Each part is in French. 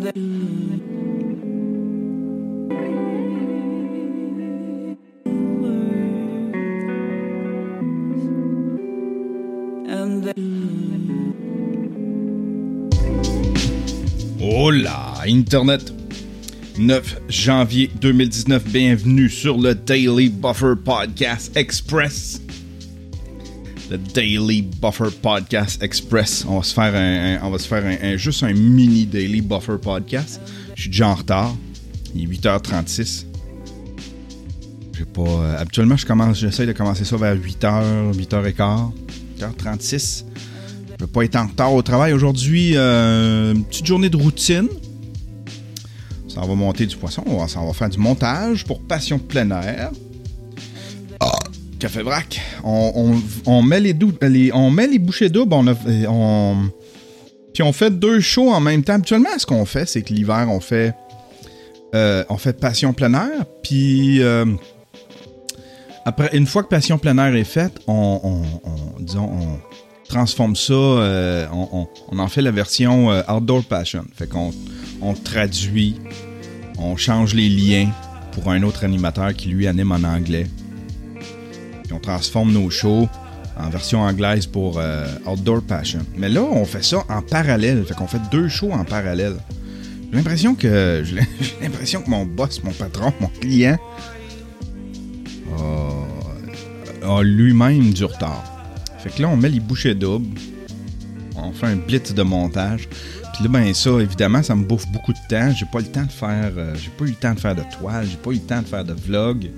Hola, Internet! 9 janvier 2019, bienvenue sur le Daily Buffer Podcast Express. Le Daily Buffer Podcast Express. On va se faire juste un mini Daily Buffer Podcast. Je suis déjà en retard. Il est 8h36. Habituellement, j'essaie de commencer ça vers 8h, 8h15, 8h36. Je ne veux pas être en retard au travail. Aujourd'hui, une petite journée de routine. Ça va monter du poisson. Ça va faire du montage pour Passion plein air. Café Vrac. On met les bouchées doubles. Puis on fait 2 shows en même temps. Habituellement, ce qu'on fait, c'est que l'hiver, on fait Passion plein air. Puis après, une fois que Passion plein air est faite, on transforme ça, on en fait la version Outdoor Passion. Fait qu'on traduit, on change les liens pour un autre animateur qui lui anime en anglais. Puis on transforme nos shows en version anglaise pour Outdoor Passion. Mais là, on fait ça en parallèle. Fait qu'on fait 2 shows en parallèle. J'ai l'impression que mon boss, mon patron, mon client a lui-même du retard. Fait que là, on met les bouchées doubles. On fait un blitz de montage. Puis là, ben ça, évidemment, ça me bouffe beaucoup de temps. J'ai pas eu le temps de faire de toile. J'ai pas eu le temps de faire de vlog.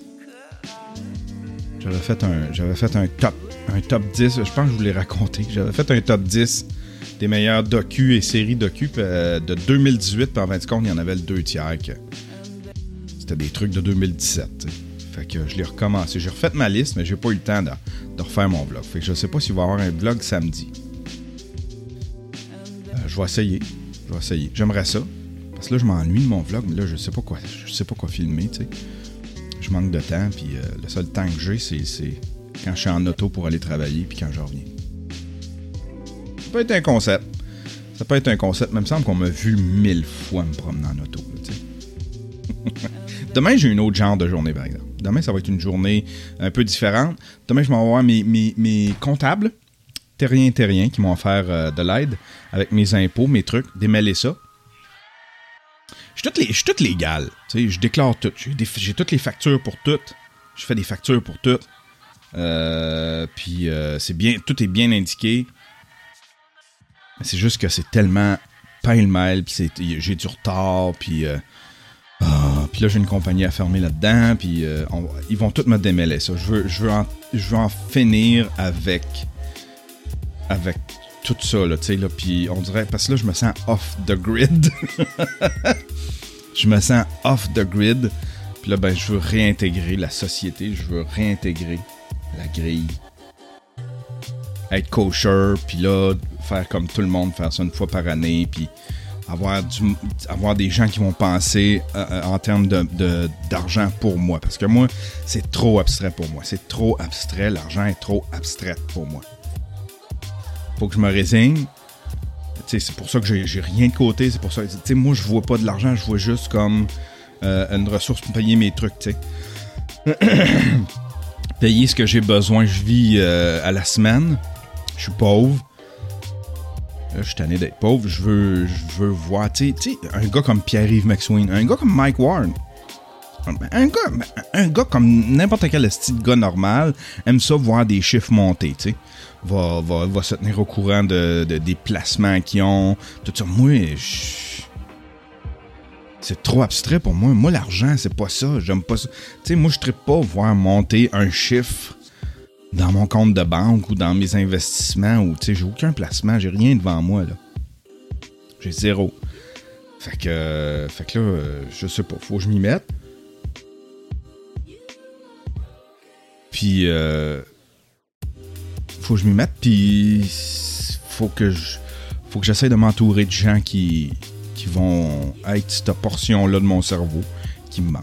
J'avais fait un top 10. Je pense que je vous l'ai raconté. J'avais fait un top 10 des meilleurs docus et séries docus de 2018. Puis en fin de compte, il y en avait le 2 tiers. C'était des trucs de 2017. T'sais. Fait que je l'ai recommencé. J'ai refait ma liste, mais j'ai pas eu le temps de refaire mon vlog. Fait que je sais pas s'il va y avoir un vlog samedi. Je vais essayer. J'aimerais ça. Parce que là, je m'ennuie de mon vlog, mais là, je sais pas quoi filmer, tu sais. Je manque de temps, puis le seul temps que j'ai, c'est quand je suis en auto pour aller travailler, puis quand je reviens. Ça peut être un concept. Mais il me semble qu'on m'a vu 1000 fois me promener en auto, tu sais. Demain, j'ai une autre genre de journée, par exemple. Demain, ça va être une journée un peu différente. Demain, je vais avoir mes comptables, terriens, qui m'ont offert de l'aide avec mes impôts, mes trucs, démêler ça. Je suis tout légal. Tu sais, je déclare tout. J'ai toutes les factures pour toutes. Je fais des factures pour toutes. Puis c'est bien, tout est bien indiqué. Mais c'est juste que c'est tellement pêle-mêle, puis j'ai du retard, puis... Puis là, j'ai une compagnie à fermer là-dedans, puis ils vont tous me démêler ça. Je veux en finir avec tout ça, là, tu sais, là, puis on dirait, parce que là, je me sens off the grid. Puis là, ben, je veux réintégrer la société, je veux réintégrer la grille. Être kosher, puis là, faire comme tout le monde, faire ça une fois par année, puis... avoir des gens qui vont penser en termes d'argent pour moi. Parce que moi, c'est trop abstrait pour moi. C'est trop abstrait. L'argent est trop abstrait pour moi. Faut que je me résigne. T'sais, c'est pour ça que j'ai rien de côté. C'est pour ça que moi, je vois pas de l'argent. Je vois juste comme une ressource pour payer mes trucs. T'sais. Payer ce que j'ai besoin. Je vis à la semaine. Je suis pauvre. Là, je suis tanné d'être pauvre. Je veux voir, tu sais, un gars comme Pierre-Yves McSween, un gars comme Mike Ward, un gars comme n'importe quel style de gars normal aime ça voir des chiffres monter, tu sais. Va se tenir au courant des placements qu'ils ont. Tout ça. Moi, c'est trop abstrait pour moi. Moi, l'argent, c'est pas ça. J'aime pas ça. Tu sais, moi, je trippe pas voir monter un chiffre dans mon compte de banque ou dans mes investissements, ou tu sais, j'ai aucun placement, j'ai rien devant moi, là. J'ai 0. Fait que là, je sais pas, faut que je m'y mette. Puis, faut que j'essaie de m'entourer de gens qui vont être cette portion-là de mon cerveau qui me manque.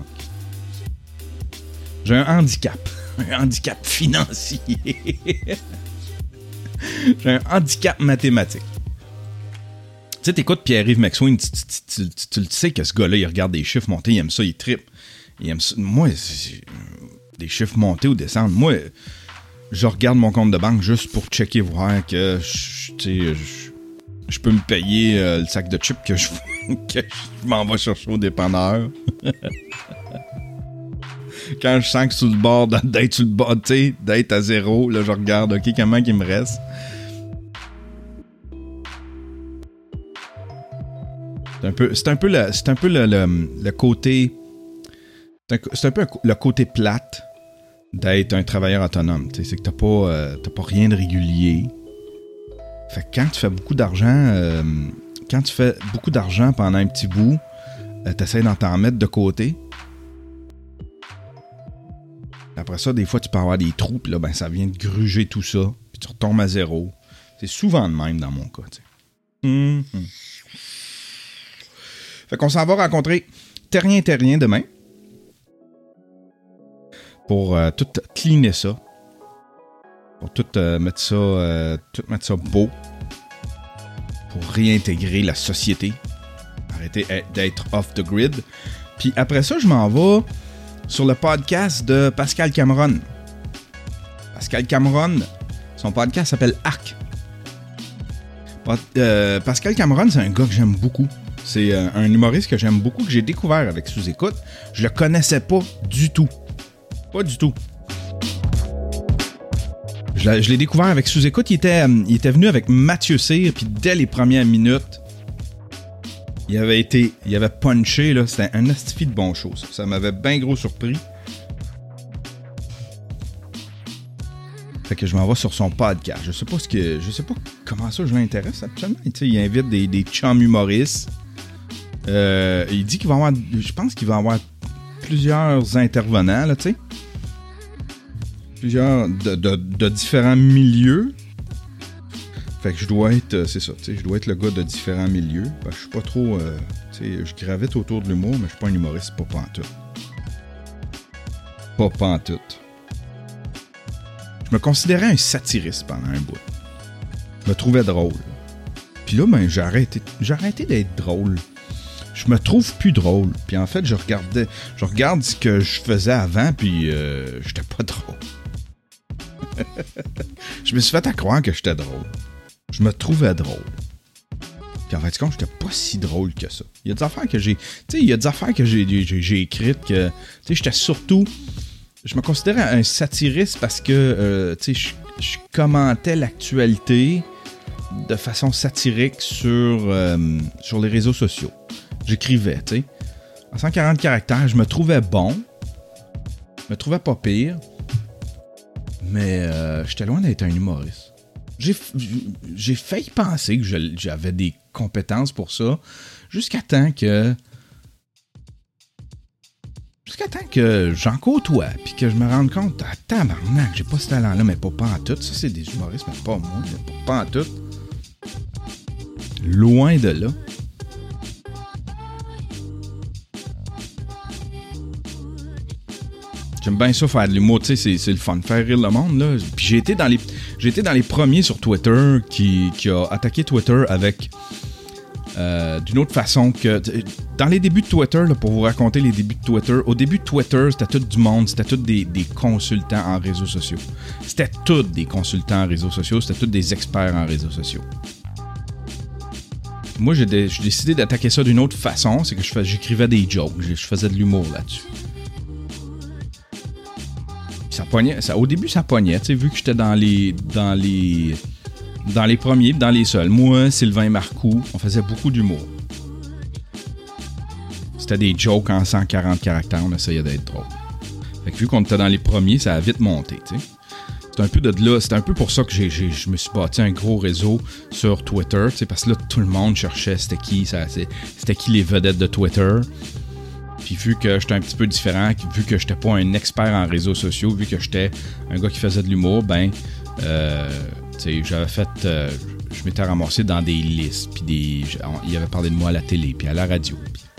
J'ai un handicap financier. J'ai un handicap mathématique. sais, t'écoutes Pierre-Yves McSween, tu le sais que ce gars-là, il regarde des chiffres montés, il aime ça, il trippe. Il aime ça. Moi, des chiffres montés ou descendre, moi, je regarde mon compte de banque juste pour checker, voir que je peux me payer le sac de chips que je m'en vais chercher au dépanneur. Quand je sens que sur le bord d'être sur le bord, tu sais, d'être à zéro, là, je regarde, OK, comment il me reste? C'est un peu le côté... C'est un peu le côté plate d'être un travailleur autonome. Tu sais, c'est que t'as pas rien de régulier. Fait que quand tu fais beaucoup d'argent... quand tu fais beaucoup d'argent pendant un petit bout, t'essaies d'en mettre de côté. Après ça, des fois, tu peux avoir des trous, puis là, ben, ça vient de gruger tout ça, puis tu retombes à zéro. C'est souvent le même dans mon cas, tu sais. Fait qu'on s'en va rencontrer Terrien demain pour tout cleaner ça, pour tout mettre ça beau, pour réintégrer la société, arrêter d'être off the grid. Puis après ça, je m'en vais sur le podcast de Pascal Cameron. Pascal Cameron, son podcast s'appelle Arc. Pascal Cameron, c'est un gars que j'aime beaucoup. C'est un humoriste que j'aime beaucoup, que j'ai découvert avec Sous-Écoute. Je le connaissais pas du tout. Pas du tout. Je l'ai découvert avec Sous-Écoute. Il était venu avec Mathieu Cyr, puis dès les premières minutes, il avait punché, là. C'était un astifi de bon show. Ça m'avait bien gros surpris. Fait que je m'en vais sur son podcast. Je sais pas comment ça je l'intéresse actuellement. Il invite des chums humoristes. Il dit qu'il va avoir... Je pense qu'il va avoir plusieurs intervenants, là, tu sais. Plusieurs de différents milieux. Fait que je dois être... c'est ça, tu sais. Je dois être le gars de différents milieux. Je suis pas trop... tu sais, je gravite autour de l'humour, mais je suis pas un humoriste, pas pantoute. Pas pantoute. Je me considérais un satiriste pendant un bout. Je me trouvais drôle. Puis là, ben, j'ai arrêté d'être drôle. Je me trouve plus drôle. Puis en fait, je regarde ce que je faisais avant, puis j'étais pas drôle. Je me suis fait à croire que j'étais drôle. Je me trouvais drôle. Puis en fait, compte, j'étais pas si drôle que ça. Il y a des affaires que j'ai... Tu sais, il y a des affaires que j'ai écrites que... Tu sais, j'étais surtout... Je me considérais un satiriste parce que, tu sais, je commentais l'actualité de façon satirique sur les réseaux sociaux. J'écrivais, tu sais. En 140 caractères, je me trouvais bon. Je me trouvais pas pire. Mais j'étais loin d'être un humoriste. J'ai failli penser que j'avais des compétences pour ça. Jusqu'à temps que j'en côtoie, puis que je me rende compte, tabarnak, j'ai pas ce talent-là, mais pas en tout. Ça, c'est des humoristes, mais pas moi, pas en tout. Loin de là. J'aime bien ça, faire de l'humour, tu sais, c'est le fun, faire rire le monde, là. Puis j'ai été dans les premiers sur Twitter qui a attaqué Twitter avec... d'une autre façon que... Dans les débuts de Twitter, là, pour vous raconter les débuts de Twitter, au début de Twitter, c'était tout du monde, c'était tout des consultants en réseaux sociaux. C'était tous des consultants en réseaux sociaux, c'était tous des experts en réseaux sociaux. Moi, j'ai décidé d'attaquer ça d'une autre façon, c'est que j'écrivais des jokes, je faisais de l'humour là-dessus. Ça pognait, au début, ça pognait, tu sais, vu que j'étais dans les premiers, dans les seuls. Moi, Sylvain Marcoux, on faisait beaucoup d'humour. C'était des jokes en 140 caractères, on essayait d'être drôle. Fait que vu qu'on était dans les premiers, ça a vite monté, tu sais. C'est un peu de là, c'est un peu pour ça que je me suis bâti un gros réseau sur Twitter, tu sais, parce que là, tout le monde cherchait c'était qui les vedettes de Twitter. Puis vu que j'étais un petit peu différent, vu que j'étais pas un expert en réseaux sociaux, vu que j'étais un gars qui faisait de l'humour, ben... j'avais fait... je m'étais ramassé dans des listes, puis il avait parlé de moi à la télé, puis à la radio.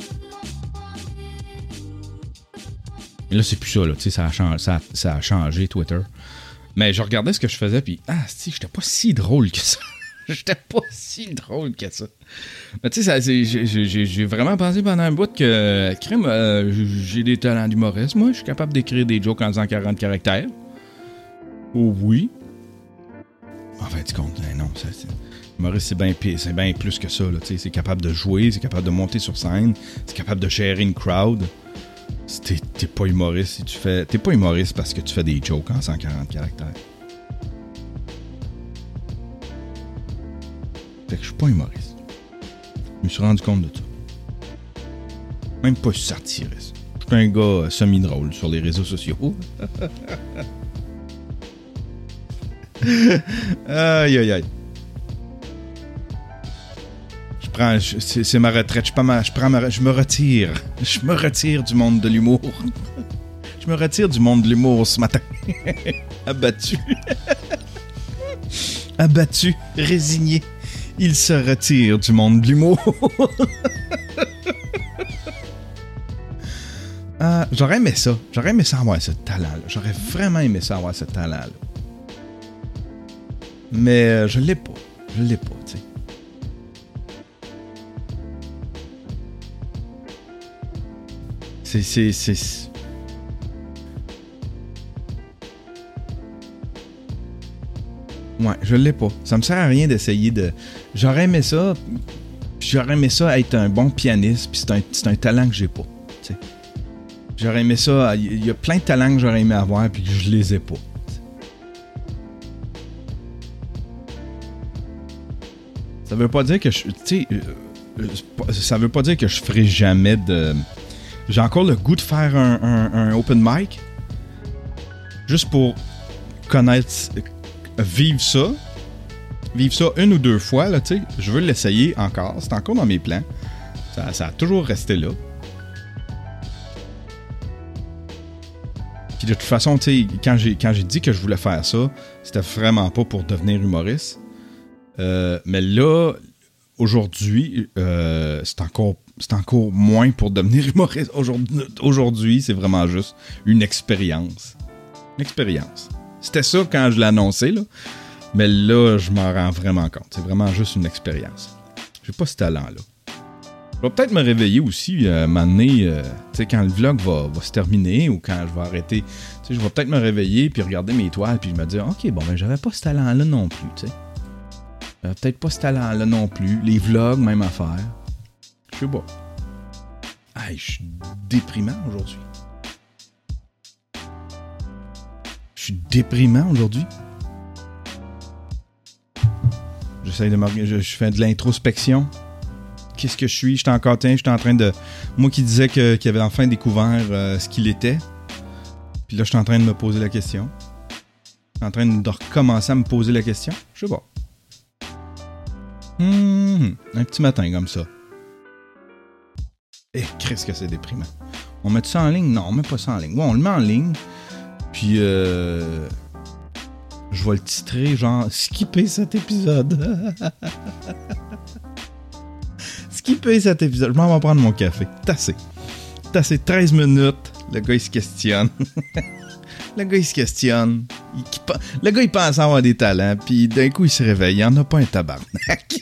Et là, c'est plus ça, là, tu sais, ça a changé, Twitter. Mais je regardais ce que je faisais, puis j'étais pas si drôle que ça. J'étais pas si drôle que ça. Mais tu sais, j'ai vraiment pensé pendant un bout que, crime, j'ai des talents d'humoriste. Moi, je suis capable d'écrire des jokes en 140 caractères. Oh oui. En fait, tu comptes, non, humoriste, c'est bien plus que ça. Là, c'est capable de jouer, c'est capable de monter sur scène, c'est capable de gérer une crowd. T'es pas humoriste si tu fais... T'es pas humoriste parce que tu fais des jokes en 140 caractères. Fait que je suis pas humoriste. Je me suis rendu compte de ça. Même pas satiriste. Je suis un gars semi-drôle sur les réseaux sociaux. Aïe, aïe, aïe. C'est ma retraite. Je me retire. Je me retire du monde de l'humour. Je me retire du monde de l'humour ce matin. Abattu. Abattu, résigné. Il se retire du monde de l'humour. J'aurais aimé ça. J'aurais aimé ça avoir ce talent-là. J'aurais vraiment aimé ça avoir ce talent-là. Mais je l'ai pas. Je l'ai pas, tu sais. C'est... Ouais, je l'ai pas. Ça me sert à rien d'essayer de... J'aurais aimé ça être un bon pianiste, puis c'est un talent que j'ai pas, tu sais. J'aurais aimé ça... Il y a plein de talents que j'aurais aimé avoir, puis que je les ai pas. Ça veut pas dire que je... Tu sais... ça veut pas dire que je ferai jamais de... J'ai encore le goût de faire un open mic. Juste pour connaître... Vivre ça une ou deux fois, là, tu sais. Je veux l'essayer encore. C'est encore dans mes plans. Ça a toujours resté là. Puis de toute façon, tu sais, quand j'ai dit que je voulais faire ça, c'était vraiment pas pour devenir humoriste. Mais là, aujourd'hui, c'est encore moins pour devenir humoriste. Aujourd'hui, c'est vraiment juste une expérience. Une expérience. C'était ça quand je l'ai annoncé, là. Mais là, je m'en rends vraiment compte. C'est vraiment juste une expérience. J'ai pas ce talent-là. Je vais peut-être me réveiller aussi, m'amener, tu sais, quand le vlog va se terminer ou quand je vais arrêter. Tu sais, je vais peut-être me réveiller puis regarder mes toiles puis me dire, OK, bon, ben, j'avais pas ce talent-là non plus, tu sais. J'avais peut-être pas ce talent-là non plus. Les vlogs, même affaire. Je sais pas. Hey, je suis déprimant aujourd'hui. Je suis déprimant aujourd'hui. J'essaie de je fais de l'introspection. Qu'est-ce que je suis? J'étais en train de... Moi qui disais qu'il avait enfin découvert ce qu'il était. Puis là, je suis en train de me poser la question. Je suis en train de recommencer à me poser la question. Je sais pas. Un petit matin comme ça. Qu'est-ce que c'est déprimant. On met ça en ligne? Non, on met pas ça en ligne. Ouais, on le met en ligne. Puis, je vais le titrer, genre, skipper cet épisode. Skipper cet épisode. Je m'en vais prendre mon café. Tassé. 13 minutes. Le gars, il se questionne. Le gars, il pense avoir des talents. Puis, d'un coup, il se réveille. Il en a pas un tabarnak.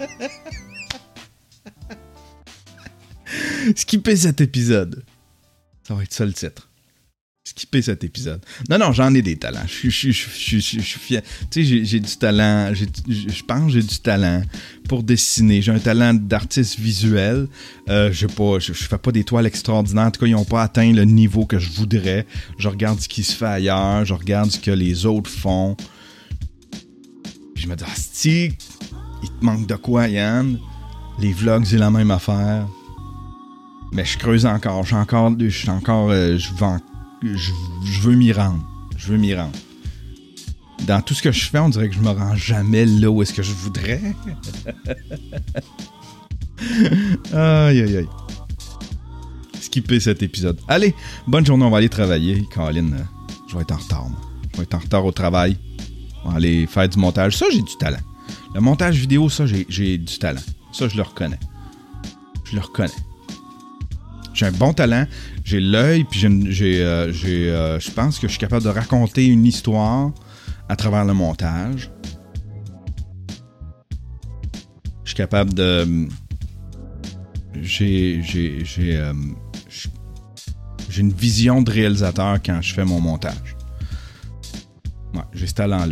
Skipper cet épisode. Ça va être ça le titre. Skipper cet épisode. Non, j'en ai des talents. Je suis fier. Tu sais, j'ai du talent. Je pense que j'ai du talent pour dessiner. J'ai un talent d'artiste visuel. Je fais pas des toiles extraordinaires. En tout cas, ils n'ont pas atteint le niveau que je voudrais. Je regarde ce qui se fait ailleurs. Je regarde ce que les autres font. Puis je me dis, asti, il te manque de quoi, Yann? Les vlogs, c'est la même affaire. Mais je creuse encore. Je veux m'y rendre. Dans tout ce que je fais, on dirait que je me rends jamais là où est-ce que je voudrais. Aïe, aïe, aïe. Skipper cet épisode. Allez, bonne journée, on va aller travailler. Caroline, je vais être en retard, moi. Je vais être en retard au travail. On va aller faire du montage. Ça, j'ai du talent. Le montage vidéo, ça, j'ai du talent. Ça, je le reconnais. J'ai un bon talent, j'ai l'œil, puis je pense que je suis capable de raconter une histoire à travers le montage. capable de... J'ai une vision de réalisateur quand je fais mon montage. Ouais, j'ai ce talent-là.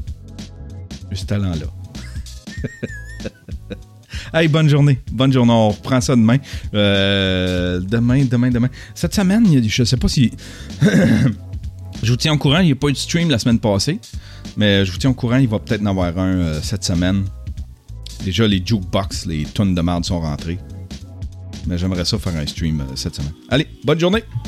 Hey, bonne journée. On reprend ça demain. Demain. Cette semaine, je sais pas si... je vous tiens au courant. Il n'y a pas eu de stream la semaine passée. Mais je vous tiens au courant. Il va peut-être en avoir un cette semaine. Déjà, les jukebox, les tonnes de merde sont rentrées. Mais j'aimerais ça faire un stream cette semaine. Allez, bonne journée!